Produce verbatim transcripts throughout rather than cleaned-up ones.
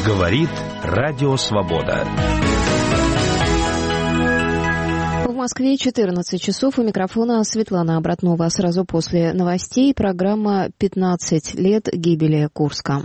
Говорит Радио Свобода. В Москве четырнадцать часов. У микрофона Светлана Обратнова. Сразу после новостей программа «пятнадцать лет гибели Курска».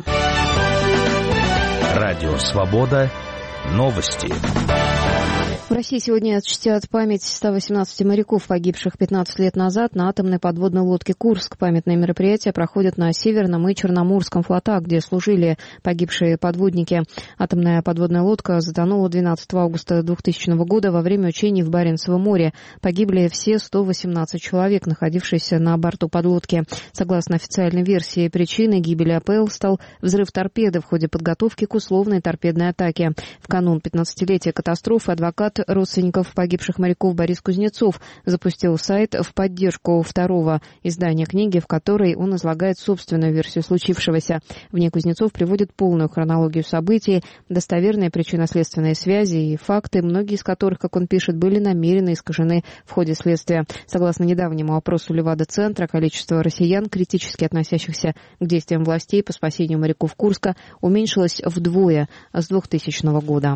Радио Свобода. Новости. В России сегодня чтят память ста восемнадцати моряков, погибших пятнадцать лет назад на атомной подводной лодке «Курск». Памятные мероприятия проходят на Северном и Черноморском флотах, где служили погибшие подводники. Атомная подводная лодка затонула двенадцатого августа двухтысячного года во время учений в Баренцевом море. Погибли все сто восемнадцать человек, находившиеся на борту подлодки. Согласно официальной версии, причиной гибели АПЛ стал взрыв торпеды в ходе подготовки к условной торпедной атаке. В канун пятнадцатилетия катастрофы адвокат родственников погибших моряков Борис Кузнецов запустил сайт в поддержку второго издания книги, в которой он излагает собственную версию случившегося. В ней Кузнецов приводит полную хронологию событий, достоверные причинно-следственные связи и факты, многие из которых, как он пишет, были намеренно искажены в ходе следствия. Согласно недавнему опросу Левада-центра, количество россиян, критически относящихся к действиям властей по спасению моряков Курска, уменьшилось вдвое с двухтысячного года.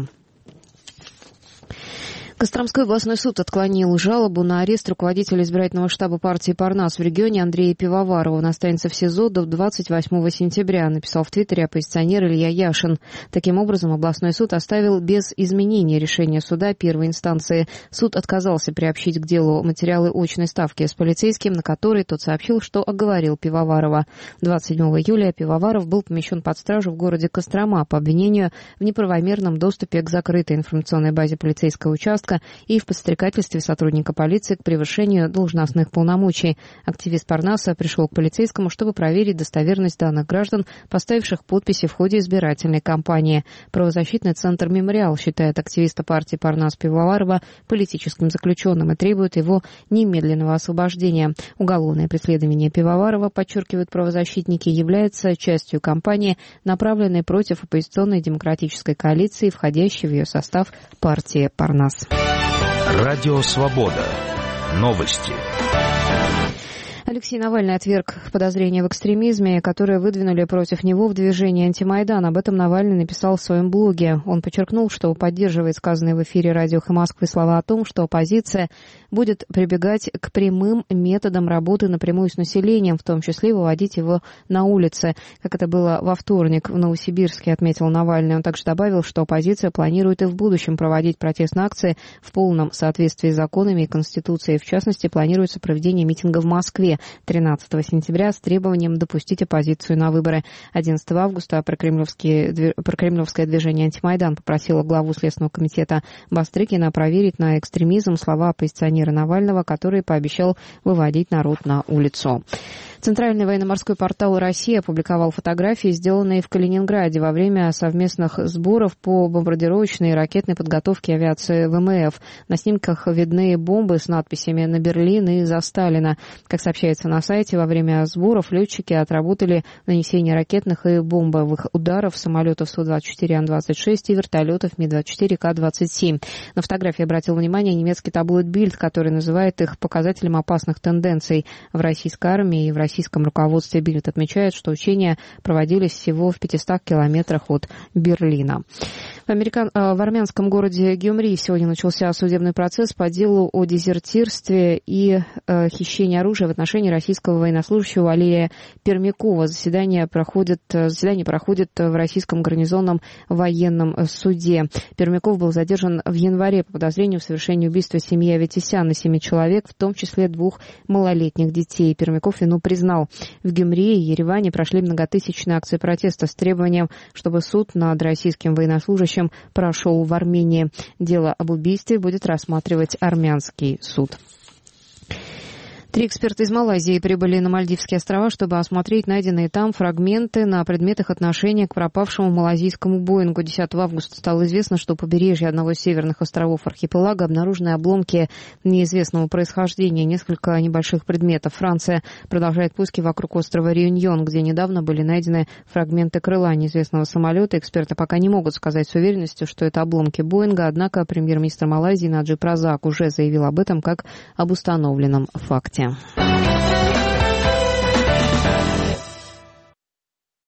Костромской областной суд отклонил жалобу на арест руководителя избирательного штаба партии «Парнас» в регионе Андрея Пивоварова. Он останется в СИЗО до двадцать восьмого сентября, написал в Твиттере оппозиционер Илья Яшин. Таким образом, областной суд оставил без изменения решения суда первой инстанции. Суд отказался приобщить к делу материалы очной ставки с полицейским, на которой тот сообщил, что оговорил Пивоварова. двадцать седьмого июля Пивоваров был помещен под стражу в городе Кострома по обвинению в неправомерном доступе к закрытой информационной базе полицейского участка и в подстрекательстве сотрудника полиции к превышению должностных полномочий. Активист Парнаса пришел к полицейскому, чтобы проверить достоверность данных граждан, поставивших подписи в ходе избирательной кампании. Правозащитный центр «Мемориал» считает активиста партии Парнас Пивоварова политическим заключенным и требует его немедленного освобождения. Уголовное преследование Пивоварова, подчеркивают правозащитники, является частью кампании, направленной против оппозиционной демократической коалиции, входящей в ее состав партии Парнас. Радио Свобода. Новости. Алексей Навальный отверг подозрения в экстремизме, которые выдвинули против него в движении «Антимайдан». Об этом Навальный написал в своем блоге. Он подчеркнул, что поддерживает сказанные в эфире радио «Эхо Москвы» слова о том, что оппозиция будет прибегать к прямым методам работы напрямую с населением, в том числе выводить его на улицы, как это было во вторник в Новосибирске, отметил Навальный. Он также добавил, что оппозиция планирует и в будущем проводить протестные акции в полном соответствии с законами и Конституцией. В частности, планируется проведение митинга в Москве тринадцатого сентября с требованием допустить оппозицию на выборы. одиннадцатого августа прокремлевское движение «Антимайдан» попросило главу Следственного комитета Бастрыкина проверить на экстремизм слова оппозиционера Навального, который пообещал выводить народ на улицу. Центральный военно-морской портал России опубликовал фотографии, сделанные в Калининграде во время совместных сборов по бомбардировочной и ракетной подготовке авиации ВМФ. На снимках видны бомбы с надписями «На Берлин» и «За Сталина». Как сообщается на сайте, во время сборов летчики отработали нанесение ракетных и бомбовых ударов самолетов Су двадцать четыре Ан двадцать шесть и вертолетов Ми двадцать четыре Ка двадцать семь. На фотографии обратил внимание немецкий таблоид «Бильд», который называет их показателем опасных тенденций в российской армии и в России. В российском руководстве «Бильд» отмечает, что учения проводились всего в пятистах километрах от Берлина. В, американ... в армянском городе Гюмри сегодня начался судебный процесс по делу о дезертирстве и э, хищении оружия в отношении российского военнослужащего Алия Пермякова. Заседание проходит, заседание проходит в российском гарнизонном военном суде. Пермяков был задержан в январе по подозрению в совершении убийства семьи Аветисян на семи человек, в том числе двух малолетних детей. Пермяков вину признал. В Гюмри и Ереване прошли многотысячные акции протеста с требованием, чтобы суд над российским военнослужащим прошел в Армении. Дело об убийстве будет рассматривать армянский суд. Три эксперта из Малайзии прибыли на Мальдивские острова, чтобы осмотреть найденные там фрагменты на предмет их отношения к пропавшему малайзийскому Боингу. десятого августа стало известно, что у побережья одного из северных островов архипелага обнаружены обломки неизвестного происхождения, несколько небольших предметов. Франция продолжает поиски вокруг острова Реюньон, где недавно были найдены фрагменты крыла неизвестного самолета. Эксперты пока не могут сказать с уверенностью, что это обломки Боинга, однако премьер-министр Малайзии Наджиб Разак уже заявил об этом как об установленном факте.